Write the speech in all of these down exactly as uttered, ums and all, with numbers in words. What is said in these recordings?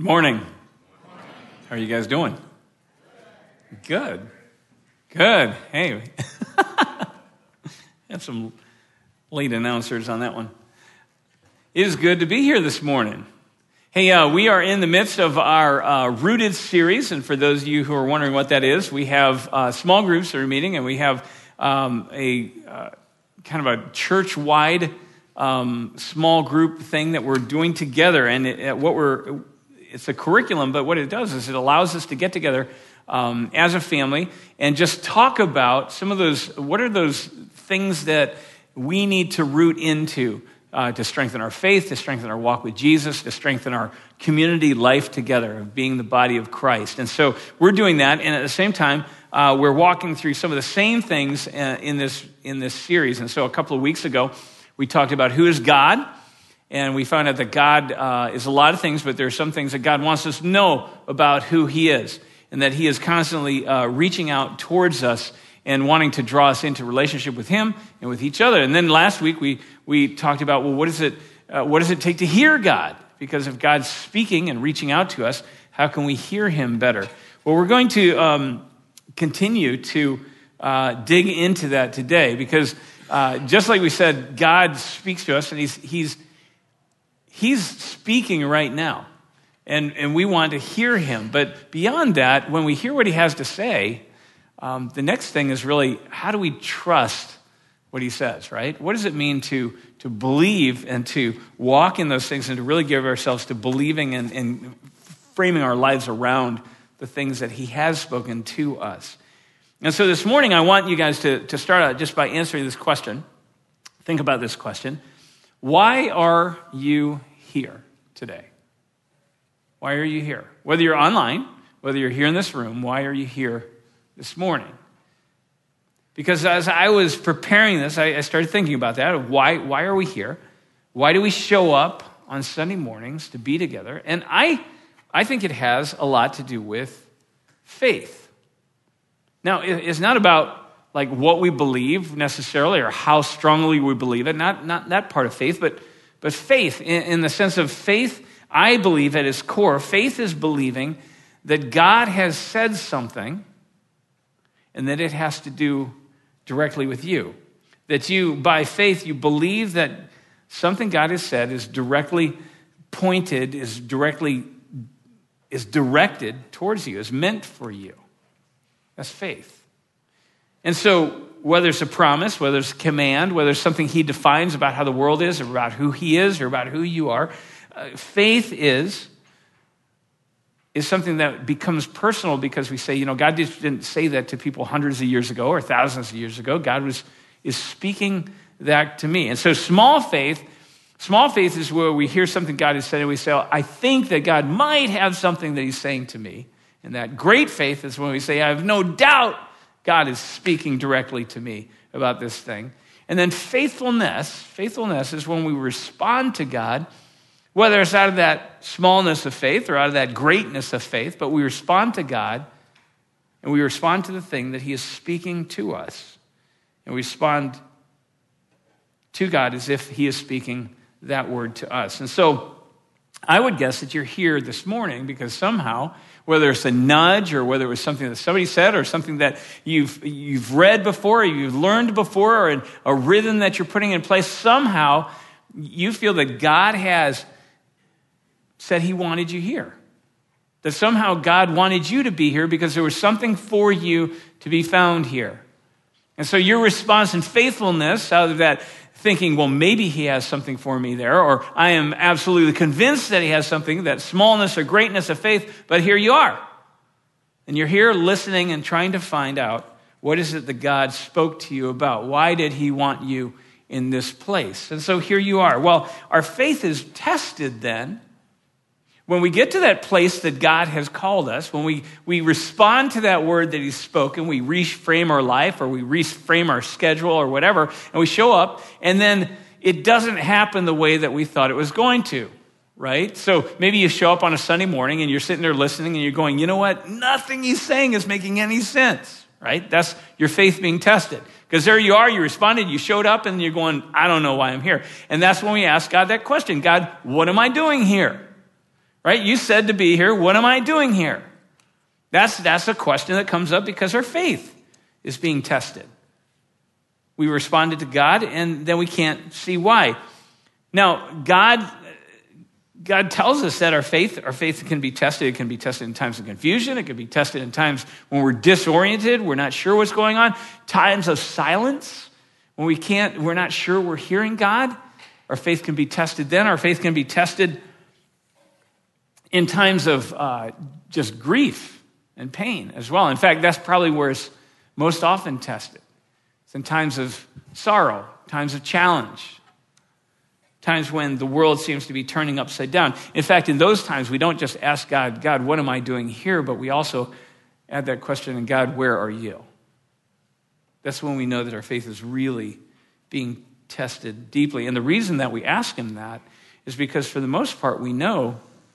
Morning. How are you guys doing? Good. Good. Hey. Have some late announcers on that one. It is good to be here this morning. Hey, uh, we are in the midst of our uh, Rooted series, and for those of you who are wondering what that is, we have uh, small groups that are meeting, and we have um, a uh, kind of a church-wide um, small group thing that we're doing together, and it, what we're It's a curriculum, but what it does is it allows us to get together um, as a family and just talk about some of those, what are those things that we need to root into uh, to strengthen our faith, to strengthen our walk with Jesus, to strengthen our community life together of being the body of Christ. And so we're doing that, and at the same time, uh, we're walking through some of the same things uh, in this in this series. And so a couple of weeks ago, we talked about who is God. And we found out that God uh, is a lot of things, but there are some things that God wants us to know about who he is, and that he is constantly uh, reaching out towards us and wanting to draw us into relationship with him and with each other. And then last week we we talked about, well, what is it? Uh, what does it take to hear God? Because if God's speaking and reaching out to us, how can we hear him better? Well, we're going to um, continue to uh, dig into that today, because uh, just like we said, God speaks to us, and he's he's He's speaking right now, and, and we want to hear him. But beyond that, when we hear what he has to say, um, the next thing is really, how do we trust what he says, right? What does it mean to, to believe and to walk in those things and to really give ourselves to believing and, and framing our lives around the things that he has spoken to us? And so this morning, I want you guys to, to start out just by answering this question. Think about this question. Why are you here today? Why are you here? Whether you're online, whether you're here in this room, why are you here this morning? Because as I was preparing this, I, I started thinking about that. Why, why are we here? Why do we show up on Sunday mornings to be together? And I, I think it has a lot to do with faith. Now, it, it's not about like what we believe necessarily or how strongly we believe it, not, not that part of faith, but, but faith in, in the sense of faith. I believe at its core, faith is believing that God has said something and that it has to do directly with you. That you, by faith, you believe that something God has said is directly pointed, is directly, is directed towards you, is meant for you. That's faith. And so whether it's a promise, whether it's a command, whether it's something he defines about how the world is or about who he is or about who you are, uh, faith is, is something that becomes personal because we say, you know, God just didn't say that to people hundreds of years ago or thousands of years ago. God was is speaking that to me. And so small faith, small faith is where we hear something God has said and we say, oh, I think that God might have something that he's saying to me. And that great faith is when we say, I have no doubt God is speaking directly to me about this thing. And then faithfulness, faithfulness is when we respond to God, whether it's out of that smallness of faith or out of that greatness of faith, but we respond to God and we respond to the thing that he is speaking to us. And we respond to God as if he is speaking that word to us. And so I would guess that you're here this morning because somehow, whether it's a nudge or whether it was something that somebody said or something that you've you've read before or you've learned before or in a rhythm that you're putting in place, somehow you feel that God has said he wanted you here. That somehow God wanted you to be here because there was something for you to be found here. And so your response in faithfulness out of that thinking, well, maybe he has something for me there, or I am absolutely convinced that he has something, that smallness or greatness of faith, but here you are. And you're here listening and trying to find out what is it that God spoke to you about? Why did he want you in this place? And so here you are. Well, our faith is tested then when we get to that place that God has called us, when we, we respond to that word that he's spoken, we reframe our life or we reframe our schedule or whatever, and we show up, and then it doesn't happen the way that we thought it was going to, right? So maybe you show up on a Sunday morning and you're sitting there listening and you're going, you know what? Nothing he's saying is making any sense, right? That's your faith being tested. Because there you are, you responded, you showed up, and you're going, I don't know why I'm here. And that's when we ask God that question. God, what am I doing here? right? You said to be here. What am I doing here? That's, that's a question that comes up because our faith is being tested. We responded to God, and then we can't see why. Now, God, God tells us that our faith, our faith can be tested. It can be tested in times of confusion. It can be tested in times when we're disoriented. We're not sure what's going on. Times of silence, when we can't, we're not sure we're hearing God. Our faith can be tested then. Our faith can be tested in times of uh, just grief and pain as well. In fact, that's probably where it's most often tested. It's in times of sorrow, times of challenge, times when the world seems to be turning upside down. In fact, in those times, we don't just ask God, God, what am I doing here? But we also add that question, and God, where are you? That's when we know that our faith is really being tested deeply. And the reason that we ask him that is because for the most part, we know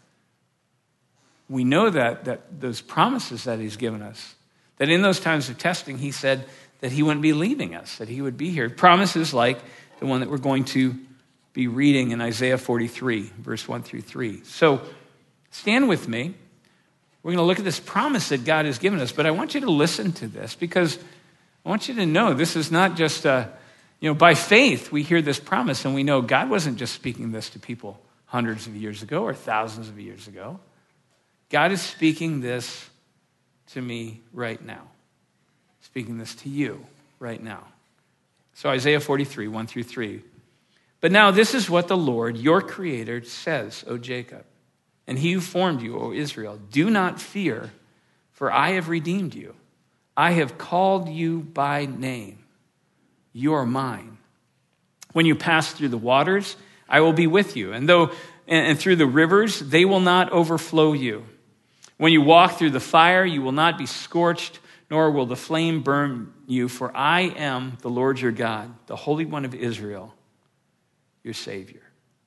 We know that, that those promises that he's given us, that in those times of testing, he said that he wouldn't be leaving us, that he would be here. Promises like the one that we're going to be reading in Isaiah forty-three, verse one through three. So stand with me. We're going to look at this promise that God has given us, but I want you to listen to this because I want you to know this is not just, a, you know, by faith we hear this promise and we know God wasn't just speaking this to people hundreds of years ago or thousands of years ago. God is speaking this to me right now. Speaking this to you right now. So Isaiah forty-three, one through three. But now this is what the Lord, your creator, says, O Jacob, and he who formed you, O Israel. Do not fear, for I have redeemed you. I have called you by name. You are mine. When you pass through the waters, I will be with you. And though and through the rivers, they will not overflow you. When you walk through the fire, you will not be scorched, nor will the flame burn you, for I am the Lord your God, the Holy One of Israel, your Savior.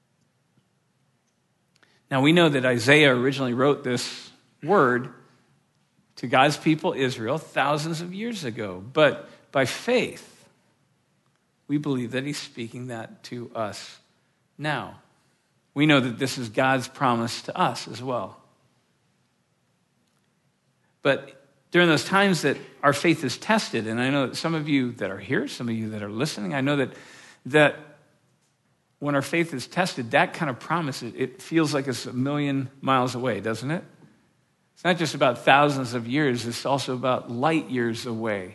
Now we know that Isaiah originally wrote this word to God's people, Israel, thousands of years ago. But by faith, we believe that he's speaking that to us now. We know that this is God's promise to us as well. But during those times that our faith is tested, and I know that some of you that are here, some of you that are listening, I know that that when our faith is tested, that kind of promise, it, it feels like it's a million miles away, doesn't it? It's not just about thousands of years, it's also about light years away.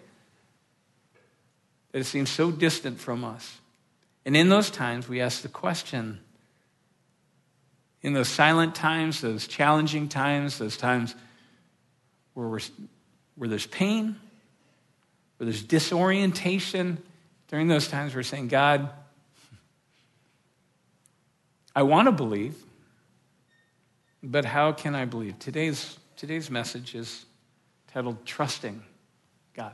It seems so distant from us. And in those times, we ask the question, in those silent times, those challenging times, those times where, we're, where there's pain, where there's disorientation, during those times we're saying, God, I want to believe, but how can I believe? Today's, today's message is titled Trusting God.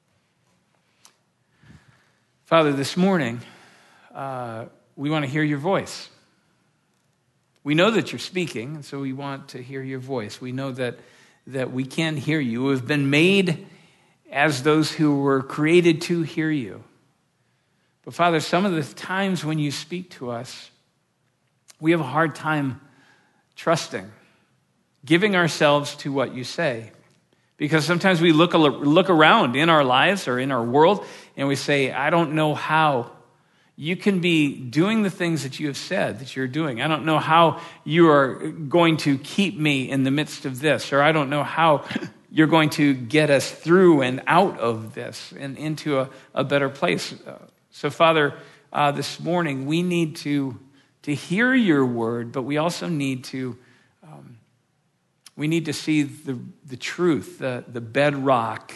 Father, this morning, uh, we want to hear your voice. We know that you're speaking, and so we want to hear your voice. We know that, that we can hear you. We've been made as those who were created to hear you. But Father, some of the times when you speak to us, we have a hard time trusting, giving ourselves to what you say. Because sometimes we look, look around in our lives or in our world, and we say, I don't know how you can be doing the things that you have said that you're doing. I don't know how you are going to keep me in the midst of this, or I don't know how you're going to get us through and out of this and into a, a better place. So, Father, uh, this morning we need to, to hear your word, but we also need to um, we need to see the, the truth, the, the bedrock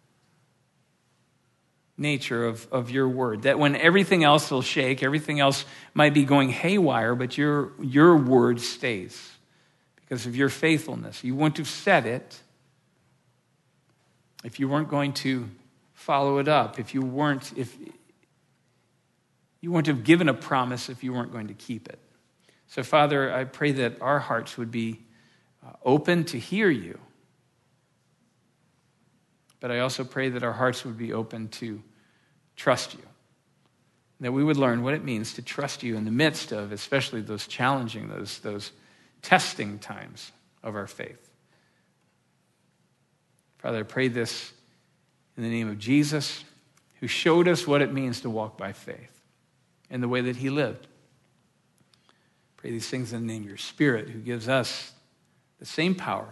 nature of, of your word, that when everything else will shake, everything else might be going haywire, but your, your word stays because of your faithfulness. You wouldn't have said it if you weren't going to follow it up, if you weren't, if you wouldn't have given a promise if you weren't going to keep it. So, Father, I pray that our hearts would be uh, open to hear you, but I also pray that our hearts would be open to trust you, that we would learn what it means to trust you in the midst of, especially those challenging, those, those testing times of our faith. Father, I pray this in the name of Jesus, who showed us what it means to walk by faith and the way that he lived. Pray these things in the name of your Spirit, who gives us the same power,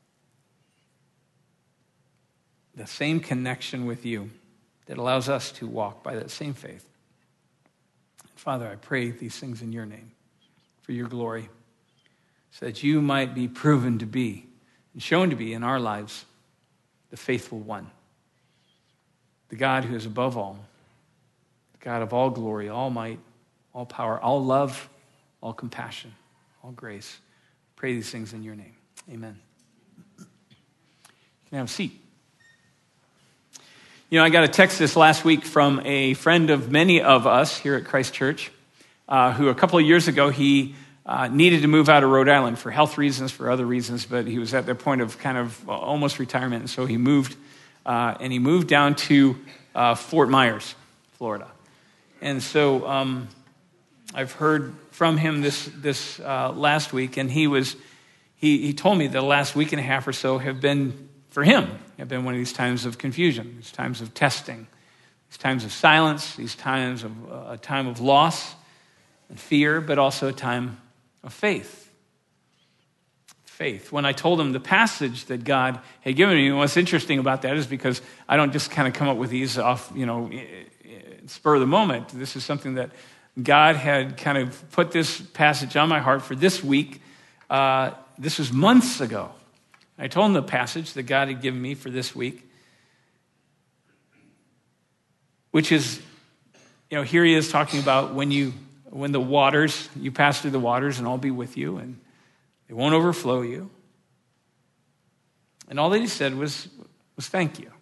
the same connection with you that allows us to walk by that same faith. Father, I pray these things in your name for your glory, so that you might be proven to be and shown to be in our lives the faithful one, the God who is above all, the God of all glory, all might, all power, all love, all compassion, all grace. Pray these things in your name. Amen. You can have a seat. You know, I got a text this last week from a friend of many of us here at Christ Church, uh, who a couple of years ago, he uh, needed to move out of Rhode Island for health reasons, for other reasons, but he was at the point of kind of almost retirement, and so he moved, uh, and he moved down to uh, Fort Myers, Florida. And so um, I've heard from him this this uh, last week, and he was he he told me the last week and a half or so have been, for him, have been one of these times of confusion, these times of testing, these times of silence, these times of uh, a time of loss and fear, but also a time of faith. Faith. When I told him the passage that God had given me, and what's interesting about that is because I don't just kind of come up with these off, you know, spur of the moment. This is something that God had kind of put this passage on my heart for this week. Uh, this was months ago. I told him the passage that God had given me for this week, which is, you know, here he is talking about when you, when the waters, you pass through the waters and I'll be with you and they won't overflow you. And all that he said was, was thank you.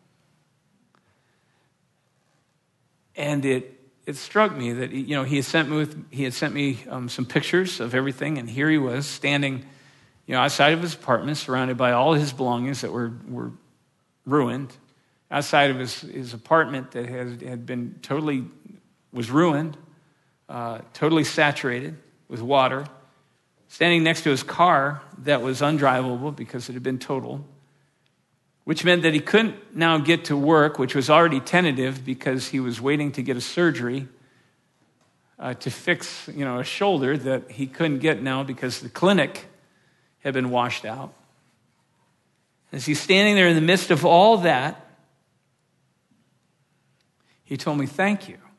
And it, it struck me that, you know, he had sent me, with, he had sent me um, some pictures of everything, and here he was standing, you know, outside of his apartment, surrounded by all his belongings that were, were ruined, outside of his, his apartment that had, had been totally, was ruined, uh, totally saturated with water, standing next to his car that was undrivable because it had been totaled, which meant that he couldn't now get to work, which was already tentative because he was waiting to get a surgery uh, to fix, you know, a shoulder that he couldn't get now because the clinic had been washed out. As he's standing there in the midst of all that, he told me, thank you.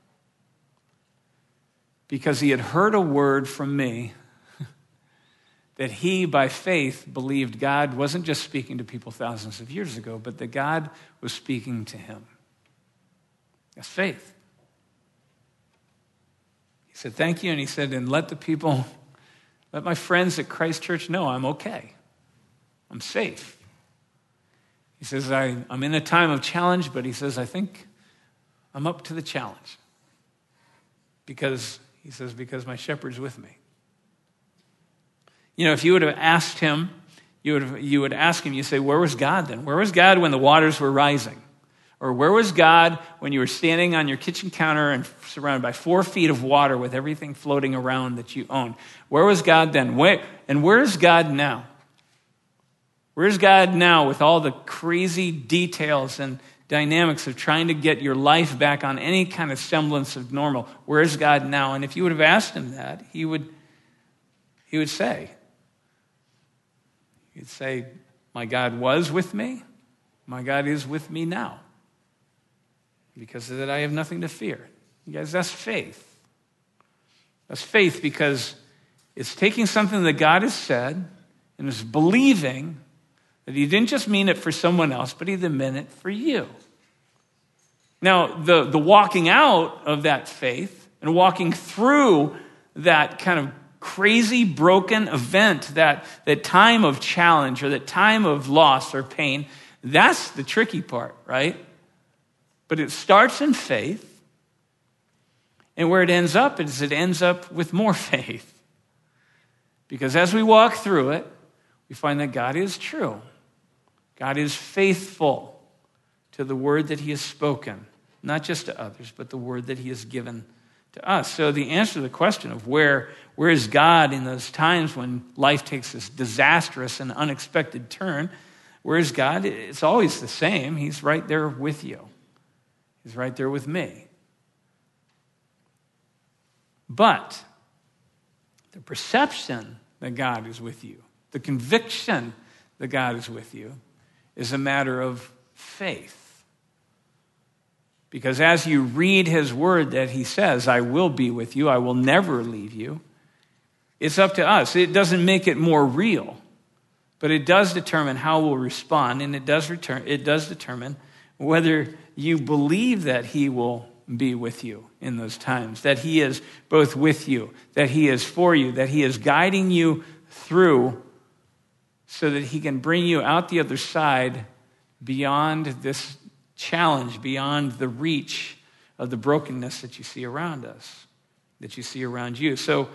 Because he had heard a word from me that he, by faith, believed God wasn't just speaking to people thousands of years ago, but that God was speaking to him. That's faith. He said, thank you, and he said, and let the people... let my friends at Christ Church know I'm okay. I'm safe. He says, I, I'm in a time of challenge, but he says, I think I'm up to the challenge. Because, he says, because my shepherd's with me. You know, if you would have asked him, you would have, you would ask him, you say, where was God then? Where was God when the waters were rising? Or where was God when you were standing on your kitchen counter and surrounded by four feet of water with everything floating around that you owned? Where was God then? Where, and where is God now? Where is God now with all the crazy details and dynamics of trying to get your life back on any kind of semblance of normal? Where is God now? And if you would have asked him that, he would, he would say, he'd say, my God was with me. My God is with me now. Because of that, I have nothing to fear. You guys, that's faith. That's faith because it's taking something that God has said and is believing that he didn't just mean it for someone else, but he meant it for you. Now, the, the walking out of that faith and walking through that kind of crazy, broken event, that, that time of challenge or that time of loss or pain, that's the tricky part, right? But it starts in faith, and where it ends up is it ends up with more faith. Because as we walk through it, we find that God is true. God is faithful to the word that he has spoken, not just to others, but the word that he has given to us. So the answer to the question of where, where is God in those times when life takes this disastrous and unexpected turn, where is God? It's always the same. He's right there with you. He's right there with me. But the perception that God is with you, the conviction that God is with you, is a matter of faith. Because as you read his word that he says, I will be with you, I will never leave you, it's up to us. It doesn't make it more real, but it does determine how we'll respond, and it does return, it does determine whether you believe that he will be with you in those times, that he is both with you, that he is for you, that he is guiding you through so that he can bring you out the other side beyond this challenge, beyond the reach of the brokenness that you see around us, that you see around you. So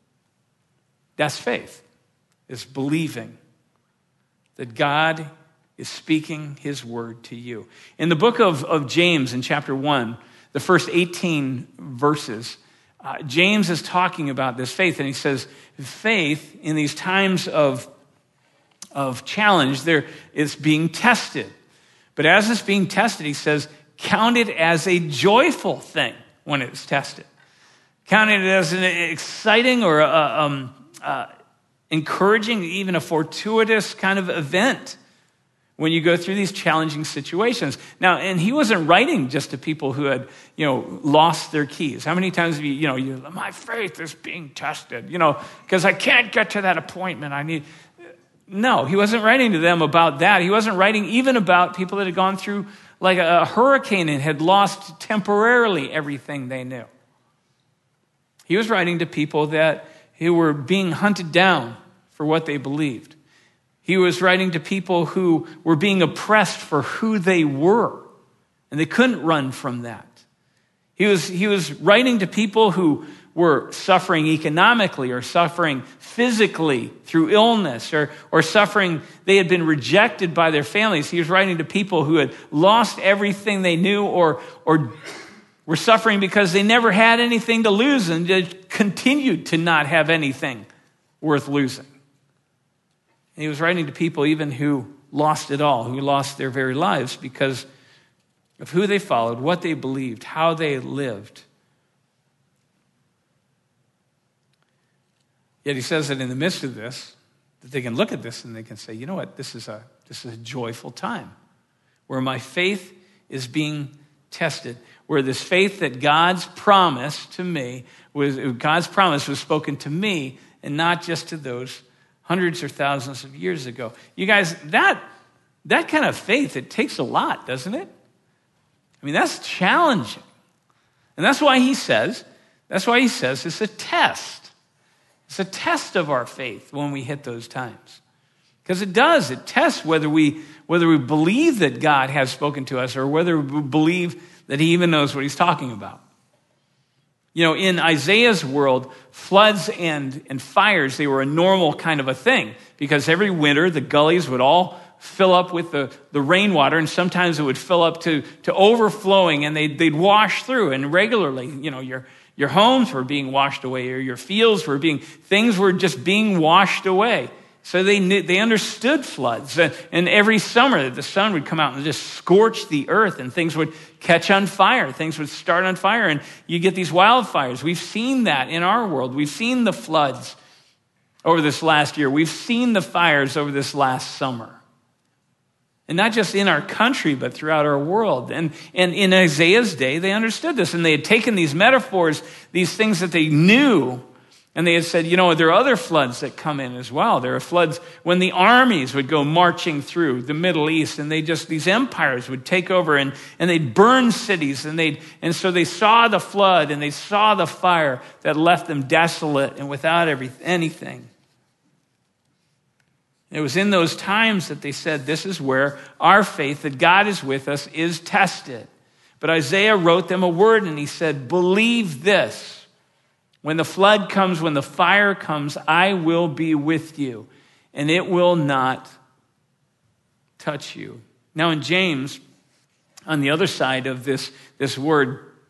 that's faith. It's believing that God is speaking his word to you. In the book of, of James, in chapter one, the first eighteen verses, uh, James is talking about this faith, and he says, faith in these times of, of challenge, there is being tested. But as it's being tested, he says, count it as a joyful thing when it's tested. Count it as an exciting or a, um, uh, encouraging, even a fortuitous kind of event when you go through these challenging situations. Now, and he wasn't writing just to people who had, you know, lost their keys. How many times have you, you know, you, my faith is being tested, you know, because I can't get to that appointment I need. No, he wasn't writing to them about that. He wasn't writing even about people that had gone through like a hurricane and had lost temporarily everything they knew. He was writing to people that who were being hunted down for what they believed. He was writing to people who were being oppressed for who they were, and they couldn't run from that. He was, he was writing to people who were suffering economically or suffering physically through illness or, or suffering, they had been rejected by their families. He was writing to people who had lost everything they knew or, or were suffering because they never had anything to lose and just continued to not have anything worth losing. And he was writing to people even who lost it all, who lost their very lives because of who they followed, what they believed, how they lived. Yet he says that in the midst of this, that they can look at this and they can say, you know what, this is a this is a joyful time where my faith is being tested, where this faith that God's promise to me was God's promise was spoken to me and not just to those hundreds or thousands of years ago. You guys, that that kind of faith, it takes a lot, doesn't it? I mean, that's challenging. And that's why he says, that's why he says it's a test. It's a test of our faith when we hit those times. Because it does. It tests whether we whether we believe that God has spoken to us or whether we believe that he even knows what he's talking about. You know, in Isaiah's world, floods and, and fires, they were a normal kind of a thing. Because every winter, the gullies would all fill up with the, the rainwater, and sometimes it would fill up to, to overflowing, and they'd, they'd wash through. And regularly, you know, your Your homes were being washed away, or your fields were being, things were just being washed away. So they knew, they understood floods. And every summer, the sun would come out and just scorch the earth, and things would catch on fire. Things would start on fire, and you get these wildfires. We've seen that in our world. We've seen the floods over this last year. We've seen the fires over this last summer. And not just in our country, but throughout our world. And, and in Isaiah's day, they understood this. And they had taken these metaphors, these things that they knew, and they had said, you know, there are other floods that come in as well. There are floods when the armies would go marching through the Middle East, and they just, these empires would take over, and, and they'd burn cities. And they'd, and so they saw the flood, and they saw the fire that left them desolate and without every, anything. It was in those times that they said, this is where our faith, that God is with us, is tested. But Isaiah wrote them a word, and he said, believe this. When the flood comes, when the fire comes, I will be with you, and it will not touch you. Now in James, on the other side of this, this word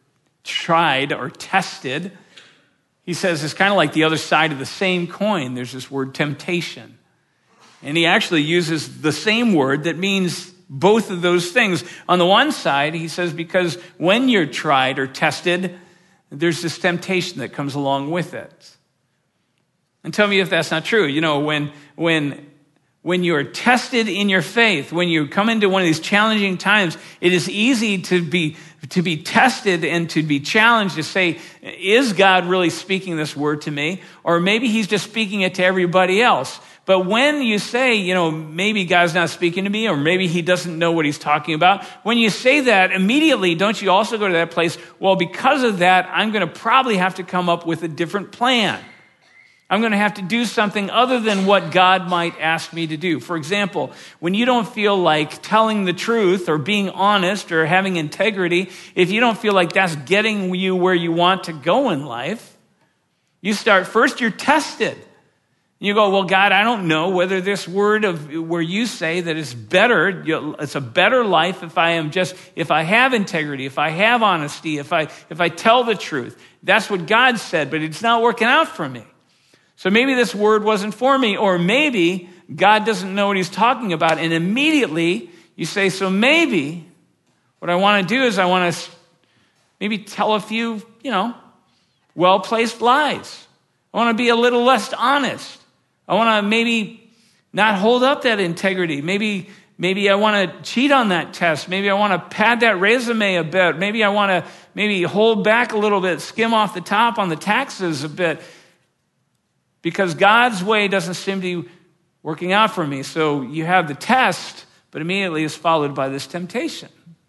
tried or tested, he says it's kind of like the other side of the same coin. There's this word temptation. And he actually uses the same word that means both of those things. On the one side, he says, because when you're tried or tested, there's this temptation that comes along with it. And tell me if that's not true. You know, when when when you're tested in your faith, when you come into one of these challenging times, it is easy to be to be tested and to be challenged to say, is God really speaking this word to me? Or maybe he's just speaking it to everybody else. But when you say, you know, maybe God's not speaking to me, or maybe he doesn't know what he's talking about, when you say that, immediately, don't you also go to that place, well, because of that, I'm going to probably have to come up with a different plan. I'm going to have to do something other than what God might ask me to do. For example, when you don't feel like telling the truth or being honest or having integrity, if you don't feel like that's getting you where you want to go in life, you start, first you're tested. You go, well, God, I don't know whether this word of where you say that it's better, it's a better life if I am just, if I have integrity, if I have honesty, if I if I tell the truth. That's what God said, but it's not working out for me. So maybe this word wasn't for me, or maybe God doesn't know what he's talking about. And immediately you say, so maybe what I want to do is I want to maybe tell a few, you know, well-placed lies. I want to be a little less honest. I want to maybe not hold up that integrity. Maybe, maybe I want to cheat on that test. Maybe I want to pad that resume a bit. Maybe I want to maybe hold back a little bit, skim off the top on the taxes a bit. Because God's way doesn't seem to be working out for me. So you have the test, but immediately it's followed by this temptation.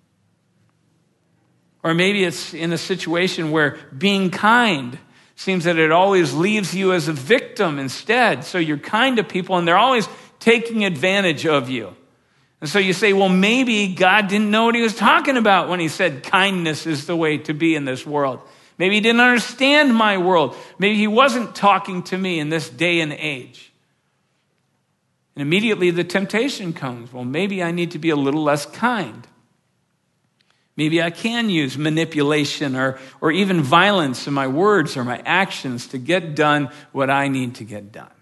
Or maybe it's in a situation where being kind seems that it always leaves you as a victim instead. So you're kind to people and they're always taking advantage of you. And so you say, well, maybe God didn't know what he was talking about when he said kindness is the way to be in this world. Maybe he didn't understand my world. Maybe he wasn't talking to me in this day and age. And immediately the temptation comes. Well, maybe I need to be a little less kind. Maybe I can use manipulation or, or even violence in my words or my actions to get done what I need to get done.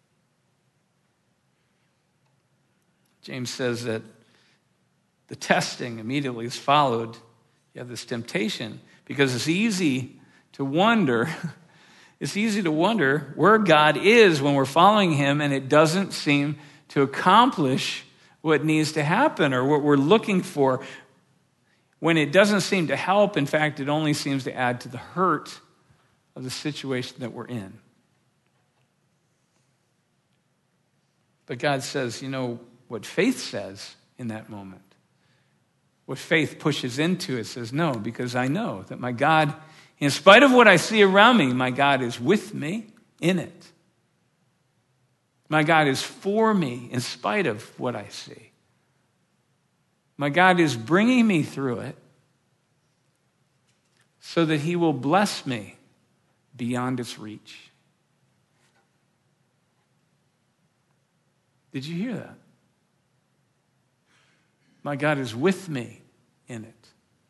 James says that the testing immediately is followed. You have this temptation because it's easy to wonder, it's easy to wonder where God is when we're following him and it doesn't seem to accomplish what needs to happen or what we're looking for. When it doesn't seem to help, in fact, it only seems to add to the hurt of the situation that we're in. But God says, you know, what faith says in that moment, what faith pushes into it says, no, because I know that my God, in spite of what I see around me, my God is with me in it. My God is for me in spite of what I see. My God is bringing me through it so that he will bless me beyond its reach. Did you hear that? My God is with me in it.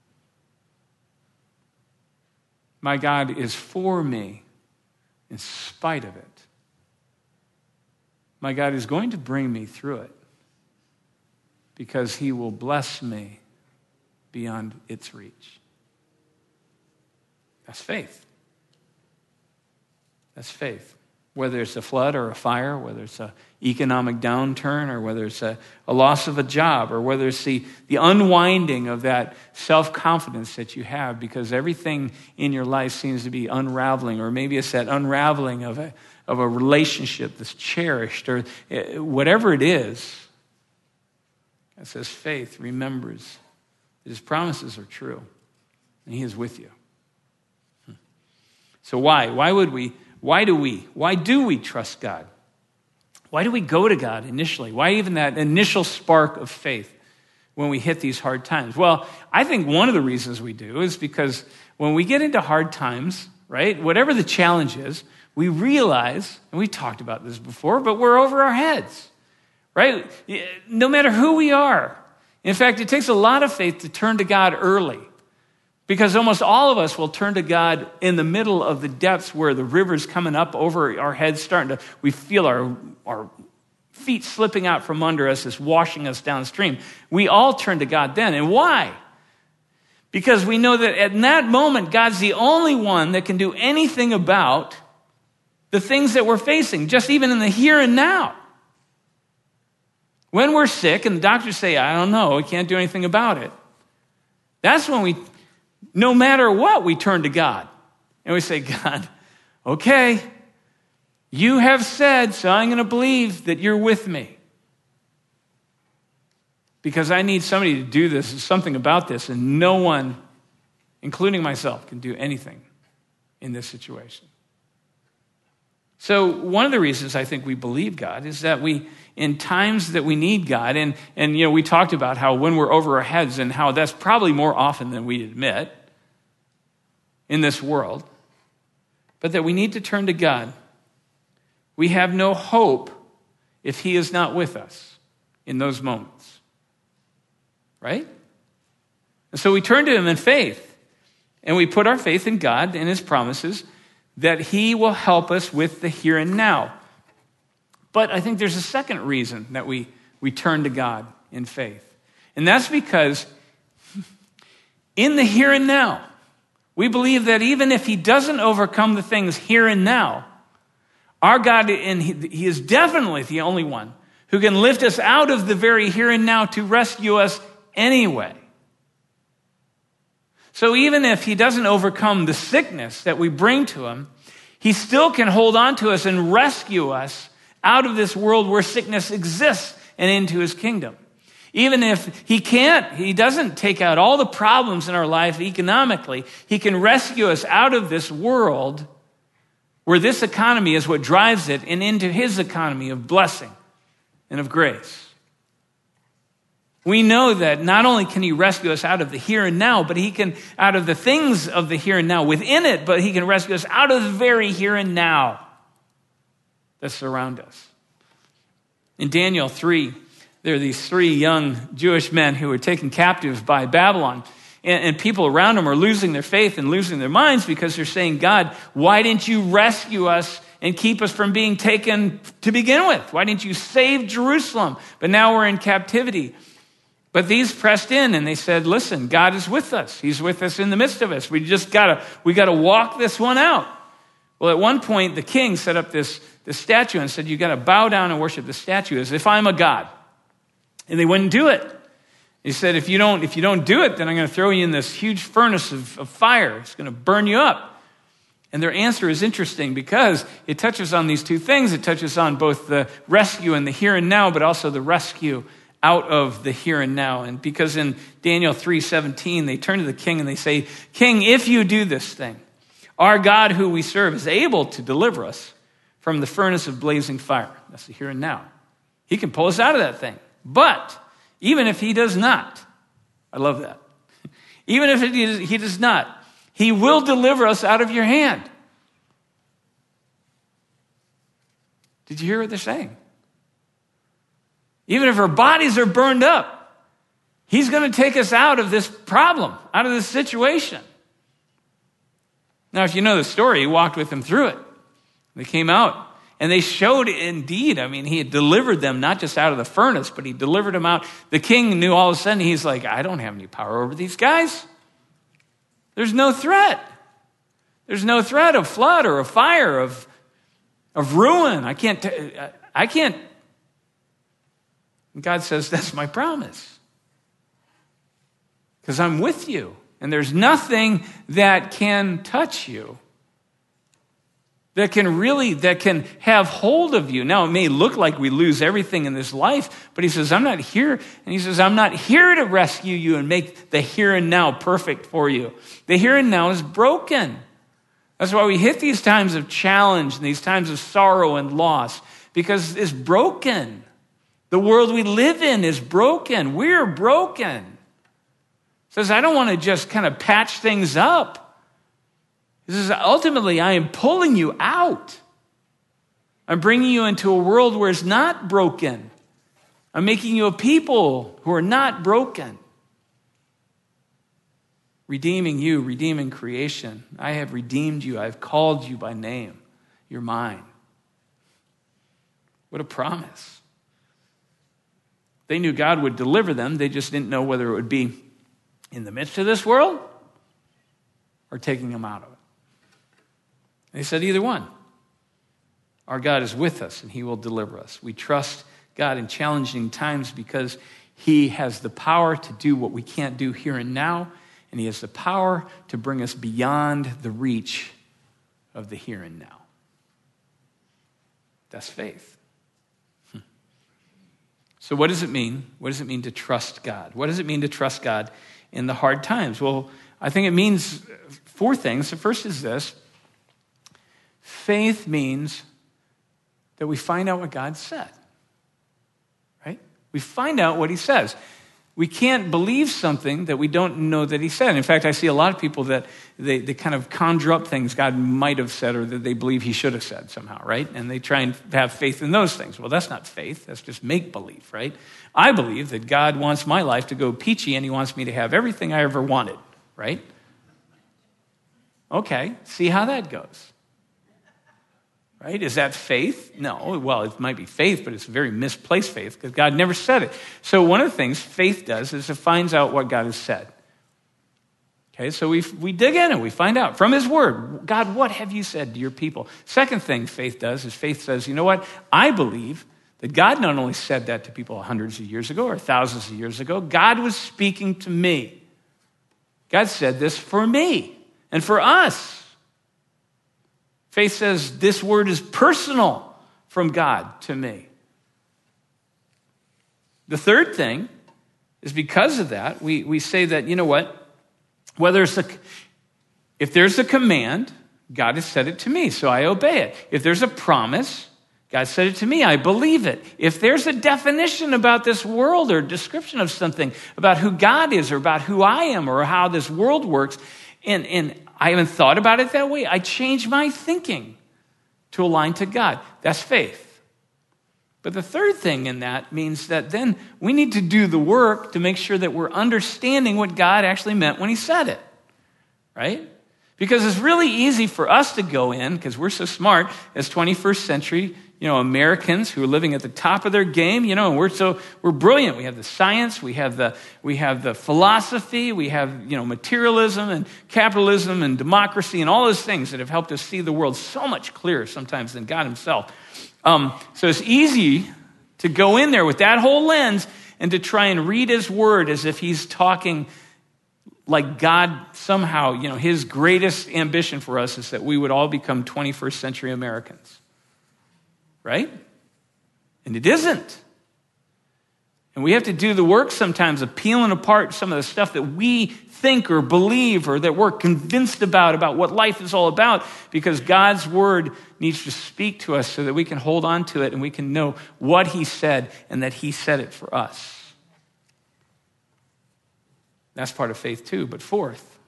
My God is for me in spite of it. My God is going to bring me through it, because he will bless me beyond its reach. That's faith. That's faith. Whether it's a flood or a fire, whether it's an economic downturn, or whether it's a, a loss of a job, or whether it's the, the unwinding of that self-confidence that you have because everything in your life seems to be unraveling, or maybe it's that unraveling of a, of a relationship that's cherished, or whatever it is. It says faith remembers that his promises are true and he is with you. So why? Why would we? Why do we? Why do we trust God? Why do we go to God initially? Why even that initial spark of faith when we hit these hard times? Well, I think one of the reasons we do is because when we get into hard times, right, whatever the challenge is, we realize, and we talked about this before, but we're over our heads. Right? No matter who we are. In fact, it takes a lot of faith to turn to God early. Because almost all of us will turn to God in the middle of the depths where the river's coming up over our heads, starting to, we feel our, our feet slipping out from under us, is washing us downstream. We all turn to God then. And why? Because we know that at that moment, God's the only one that can do anything about the things that we're facing, just even in the here and now. When we're sick and the doctors say, I don't know, we can't do anything about it, that's when we, no matter what, we turn to God. And we say, God, okay, you have said, so I'm going to believe that you're with me. Because I need somebody to do this, something about this, and no one, including myself, can do anything in this situation. So one of the reasons I think we believe God is that we, in times that we need God, and, and you know, we talked about how when we're over our heads and how that's probably more often than we admit in this world, but that we need to turn to God. We have no hope if he is not with us in those moments. Right? And so we turn to him in faith, and we put our faith in God and his promises that he will help us with the here and now. But I think there's a second reason that we, we turn to God in faith. And that's because in the here and now, we believe that even if he doesn't overcome the things here and now, our God, and he, he is definitely the only one who can lift us out of the very here and now to rescue us anyway. So even if he doesn't overcome the sickness that we bring to him, he still can hold on to us and rescue us out of this world where sickness exists and into his kingdom. Even if he can't, he doesn't take out all the problems in our life economically, he can rescue us out of this world where this economy is what drives it and into his economy of blessing and of grace. We know that not only can he rescue us out of the here and now, but he can, out of the things of the here and now within it, but he can rescue us out of the very here and now that surround us. In Daniel three, there are these three young Jewish men who were taken captive by Babylon. And, and people around them are losing their faith and losing their minds because they're saying, God, why didn't you rescue us and keep us from being taken to begin with? Why didn't you save Jerusalem? But now we're in captivity. But these pressed in and they said, listen, God is with us. He's with us in the midst of us. We just gotta, we gotta walk this one out. Well, at one point, the king set up this, this statue and said, you gotta bow down and worship the statue as if I'm a god. And they wouldn't do it. He said, if you don't, if you don't do it, then I'm gonna throw you in this huge furnace of, of fire. It's gonna burn you up. And their answer is interesting because it touches on these two things. It touches on both the rescue and the here and now, but also the rescue out of the here and now. And because in Daniel three seventeen, they turn to the king and they say, King, if you do this thing, our God who we serve is able to deliver us from the furnace of blazing fire. That's the here and now. He can pull us out of that thing. But even if he does not, I love that. Even if he does not, he will deliver us out of your hand. Did you hear what they're saying? Even if our bodies are burned up, he's going to take us out of this problem, out of this situation. Now, if you know the story, he walked with them through it. They came out, and they showed indeed, I mean, he had delivered them not just out of the furnace, but he delivered them out. The king knew all of a sudden, he's like, I don't have any power over these guys. There's no threat. There's no threat of flood or of fire, of, of ruin. I can't, t- I can't. And God says, that's my promise. Because I'm with you. And there's nothing that can touch you. That can really, that can have hold of you. Now, it may look like we lose everything in this life, but he says, I'm not here. And he says, I'm not here to rescue you and make the here and now perfect for you. The here and now is broken. That's why we hit these times of challenge and these times of sorrow and loss, because it's broken. The world we live in is broken. We're broken. He says, I don't want to just kind of patch things up. He says, ultimately, I am pulling you out. I'm bringing you into a world where it's not broken. I'm making you a people who are not broken. redeeming you, redeeming creation. I have redeemed you. I've called you by name. You're mine. What a promise. They knew God would deliver them. They just didn't know whether it would be in the midst of this world or taking them out of it. They said either one. Our God is with us and he will deliver us. We trust God in challenging times because he has the power to do what we can't do here and now, and he has the power to bring us beyond the reach of the here and now. That's faith. Hmm. So what does it mean? What does it mean to trust God? What does it mean to trust God in the hard times? Well, I think it means four things. The first is this. Faith means that we find out what God said. Right? We find out what he says. We can't believe something that we don't know that he said. In fact, I see a lot of people that they, they kind of conjure up things God might have said or that they believe he should have said somehow, right? And they try and have faith in those things. Well, that's not faith. That's just make-believe, right? I believe that God wants my life to go peachy and he wants me to have everything I ever wanted, right? Okay, see how that goes. Right? Is that faith? No. Well, it might be faith, but it's very misplaced faith because God never said it. So one of the things faith does is it finds out what God has said. Okay, so we we dig in and we find out from his word, God, what have you said to your people? Second thing faith does is faith says, you know what? I believe that God not only said that to people hundreds of years ago or thousands of years ago, God was speaking to me. God said this for me and for us. Faith says this word is personal from God to me. The third thing is because of that, we, we say that, you know what, whether it's a, if there's a command, God has said it to me, so I obey it. If there's a promise, God said it to me, I believe it. If there's a definition about this world or description of something about who God is or about who I am or how this world works, and, and I haven't thought about it that way, I change my thinking to align to God. That's faith. But the third thing in that means that then we need to do the work to make sure that we're understanding what God actually meant when he said it, right? Because it's really easy for us to go in, because we're so smart as twenty-first century, you know, Americans who are living at the top of their game, you know, and we're so, we're brilliant. We have the science, we have the, we have the philosophy, we have, you know, materialism and capitalism and democracy and all those things that have helped us see the world so much clearer sometimes than God himself. Um, so it's easy to go in there with that whole lens and to try and read his word as if he's talking like God somehow, you know, his greatest ambition for us is that we would all become twenty-first century Americans. Right? And it isn't. And we have to do the work sometimes of peeling apart some of the stuff that we think or believe or that we're convinced about, about what life is all about, because God's word needs to speak to us so that we can hold on to it and we can know what he said and that he said it for us. That's part of faith too. But fourth,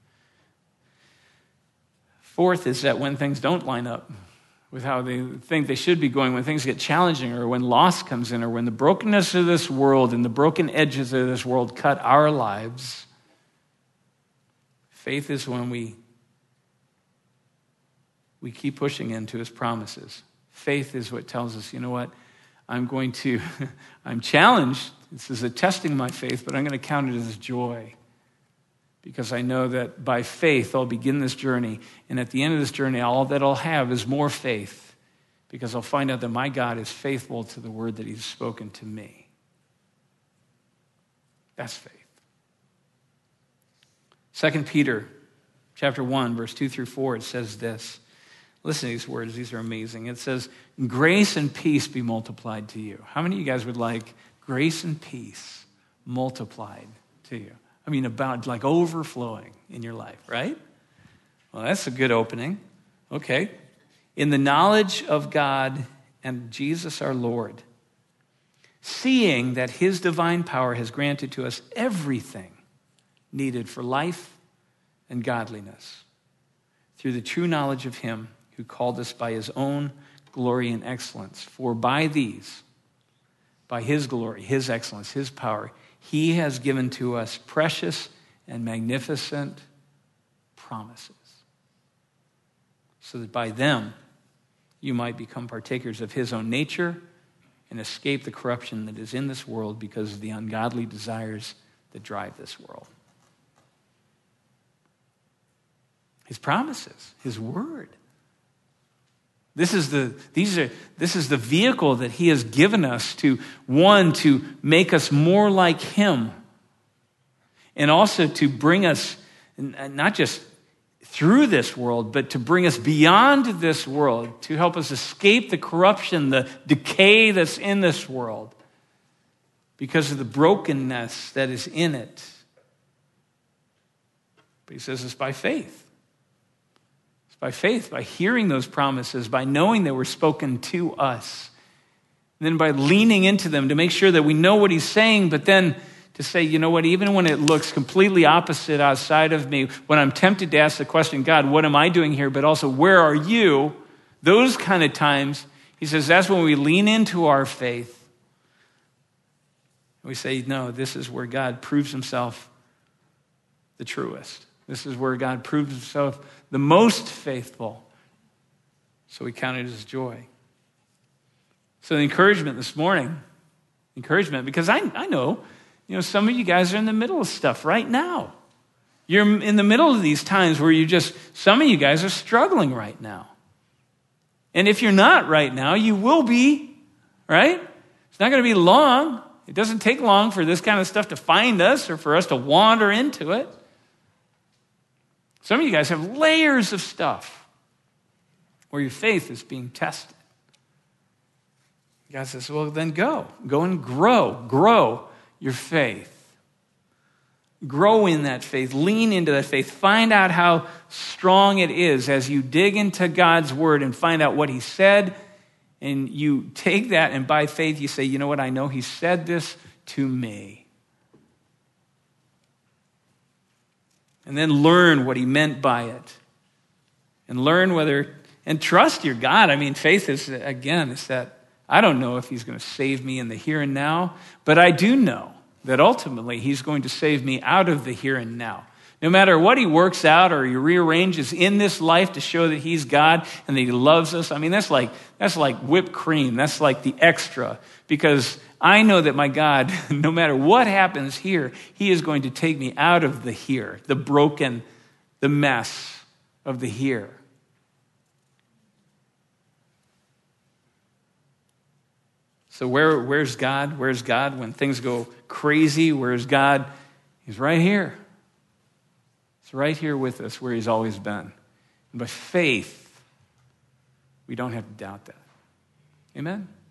fourth is that when things don't line up with how they think they should be going, when things get challenging or when loss comes in or when the brokenness of this world and the broken edges of this world cut our lives, faith is when we, we keep pushing into his promises. Faith is what tells us, you know what, I'm going to, I'm challenged. This is a testing my faith, but I'm going to count it as joy. Because I know that by faith, I'll begin this journey. And at the end of this journey, all that I'll have is more faith. Because I'll find out that my God is faithful to the word that he's spoken to me. That's faith. Second Peter chapter one, verse two through four, it says this. Listen to these words. These are amazing. It says, grace and peace be multiplied to you. How many of you guys would like grace and peace multiplied to you? I mean, about like overflowing in your life, right? Well, that's a good opening. Okay. In the knowledge of God and Jesus our Lord, seeing that his divine power has granted to us everything needed for life and godliness through the true knowledge of him who called us by his own glory and excellence. For by these, by his glory, his excellence, his power, he has given to us precious and magnificent promises, so that by them you might become partakers of his own nature and escape the corruption that is in this world because of the ungodly desires that drive this world. His promises, his word. This is the these are this is the vehicle that he has given us to, one, to make us more like him, and also to bring us not just through this world, but to bring us beyond this world, to help us escape the corruption, the decay that's in this world because of the brokenness that is in it. But he says it's by faith. It's by faith, by hearing those promises, by knowing they were spoken to us, and then by leaning into them to make sure that we know what he's saying, but then to say, you know what, even when it looks completely opposite outside of me, when I'm tempted to ask the question, God, what am I doing here? But also, where are you? Those kind of times, he says, that's when we lean into our faith. We say, no, this is where God proves himself the truest. This is where God proves himself the most faithful. So we count it as joy. So the encouragement this morning, encouragement, because I, I know, you know, some of you guys are in the middle of stuff right now. You're in the middle of these times where you just, some of you guys are struggling right now. And if you're not right now, you will be, right? It's not going to be long. It doesn't take long for this kind of stuff to find us or for us to wander into it. Some of you guys have layers of stuff where your faith is being tested. God says, well, then go. Go and grow. Grow your faith. Grow in that faith. Lean into that faith. Find out how strong it is as you dig into God's word and find out what he said. And you take that, and by faith you say, you know what, I know he said this to me. And then learn what he meant by it. And learn whether, and trust your God. I mean, faith is, again, it's that, I don't know if he's going to save me in the here and now, but I do know that ultimately he's going to save me out of the here and now. No matter what he works out or he rearranges in this life to show that he's God and that he loves us, I mean, that's like that's like whipped cream. That's like the extra. Because I know that my God, no matter what happens here, he is going to take me out of the here, the broken, the mess of the here. So where, where's God? Where's God when things go crazy? Where's God? He's right here. He's right here with us where he's always been. And by faith, we don't have to doubt that. Amen?